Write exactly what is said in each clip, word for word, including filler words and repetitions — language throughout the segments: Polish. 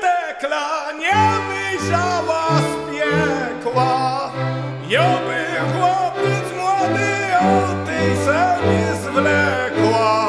tekla nie wyjrzała z piekła. Joby chłopiec młody o tej se nie zwlekła.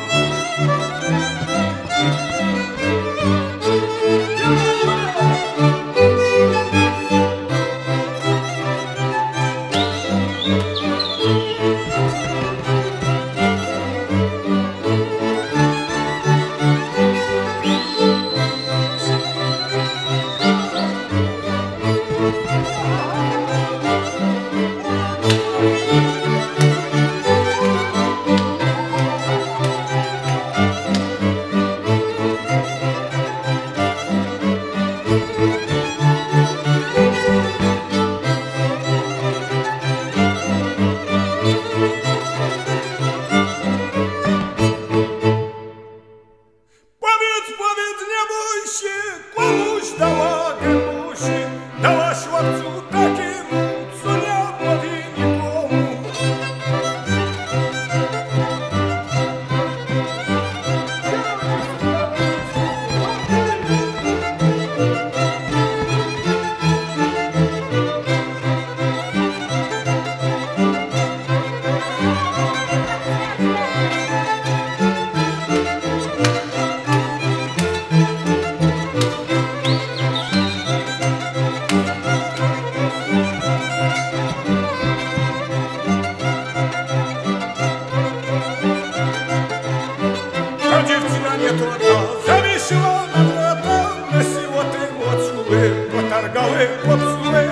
Komuś dała gębusi, dała chłopcu takiemu, co nie powie nikomu. Dziewczyna nie to ta, zawiesiła na wrota, wesyło te młodszuły, potargały popsuły.